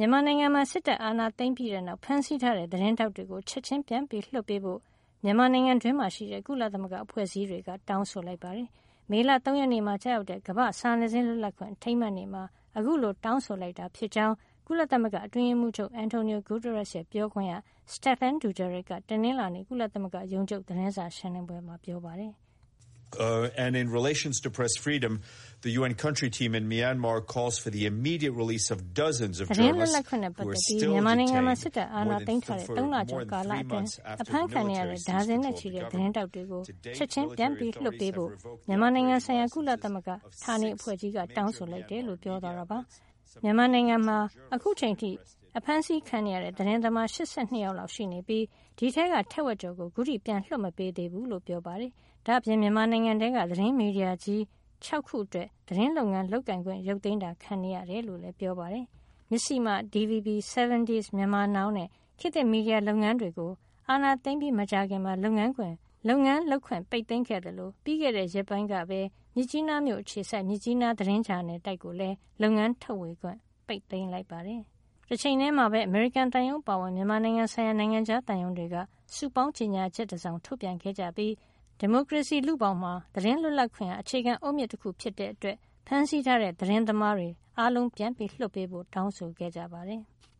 မြန်မာနိုင်ငံမှာစစ်တပ်အာဏာသိမ်းပြီးတဲ့နောက်ဖမ်းဆီးထားတဲ့သတင်းထောက်တွေကိုချက်ချင်းပြန်ပြီးလွှတ်ပေးဖို့မြန်မာနိုင်ငံတွင်းမှာရှိတဲ့ကုလသမဂ္ဂအဖွဲ့အစည်းတွေကတောင်းဆိုလိုက်ပါတယ်။မေလ 3 ရက်နေ့မှာကြာရောက်တဲ့ကမ္ဘာ့စာနယ်ဇင်းလွတ်လပ်ခွင့်အထိမ်းအမှတ်နေ့မှာအခုလိုတောင်းဆိုလိုက်တာဖြစ်ကြောင်းကုလသမဂ္ဂအတွင်းရေးမှူးချုပ် Antonio Guterres ရဲ့ပြောခွင့်ရ Stephane Dujarric ကတနင်္လာနေ့ကုလသမဂ္ဂရုံးချုပ်သတင်းစာရှင်းလင်းပွဲမှာပြောပါတယ် And in relations to press freedom, the UN country team in Myanmar calls for the immediate release of dozens of journalists who are still detained more than 3 months after the military seized control of the government. To date, military authorities have revoked the authorities မြန်မာနိုင်ငံမှာအခုချိန်ထိအဖမ်းဆီးခံရတဲ့သတင်းသမား82ယောက်လောက်ရှိနေပြီးဒီထက်ကထက်ဝက်ကျော်ကိုခုထိပြန်လွှတ်မပေးသေးဘူးလို့ပြောပါတယ်။ဒါ့အပြင်မြန်မာနိုင်ငံတဲကသတင်းမီဒီယာကြီး6ခုအတွက်သတင်းလုပ်ငန်းလုပ်ကိုင်ခွင့်ရုပ်သိမ်းတာခံနေရတယ်လို့လည်းပြောပါတယ်။မြစီမ DVB 7 Days မြန်မာနောင်နဲ့ခေတ်သစ်မီဒီယာလုပ်ငန်းတွေကိုအာဏာသိမ်းပြီးမကြာခင်မှာလုပ်ငန်းလုပ်ခွင့်ပိတ်သိမ်းခဲ့တယ်လို့ပြီးခဲ့တဲ့ရက်ပိုင်းကပဲမြစ်ကြီးနားမြို့အခြေစိုက်မြစ်ကြီးနားသတင်းဂျာနယ်တိုက်ကိုလည်းလုပ်ငန်းထုတ်ဝေခွင့်ပိတ်သိမ်းလိုက်ပါတယ်။တစ်ချိန်တည်းမှာပဲအမေရိကန်တန်ယုံပါဝင်မြန်မာနိုင်ငံဆိုင်ရာနိုင်ငံခြားတန်ယုံတွေကစုပေါင်းကြေညာချက်တစ်စောင်ထုတ်ပြန်ခဲ့ကြပြီးဒီမိုကရေစီလူပေါင်းမှာသတင်းလွတ်လပ်ခွင့်အခြေခံအုတ်မြစ်တစ်ခုဖြစ်တဲ့အတွက်ဖမ်းဆီးထားတဲ့သတင်းသမားတွေအားလုံးပြန်ပြီးလွှတ်ပေးဖို့တောင်းဆိုခဲ့ကြပါတယ်။